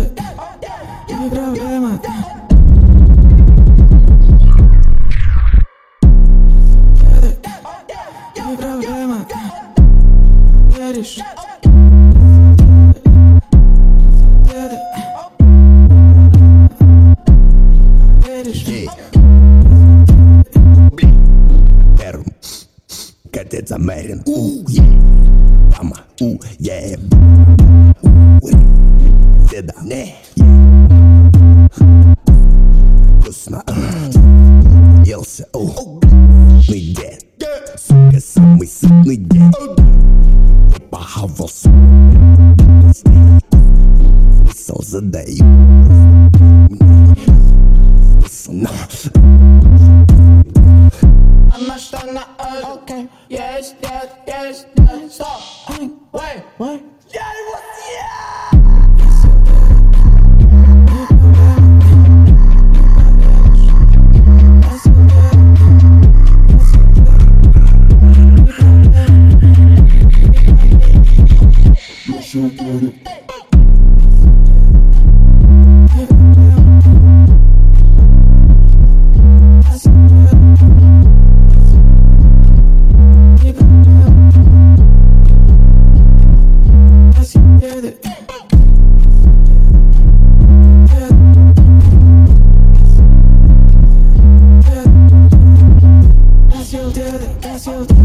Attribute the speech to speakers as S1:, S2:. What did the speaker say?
S1: Tem problema. Tem problema. Queres?
S2: Катец Америн, yeah, Пама, yeah, Деда, не, вкусно, елся, сытный дед, сука, самый сытный дед, похавал, смысл задаю, смысл на.
S3: Она что на окей, есть, нет, есть, нет, стоп, wait, я его съем!
S1: That's you.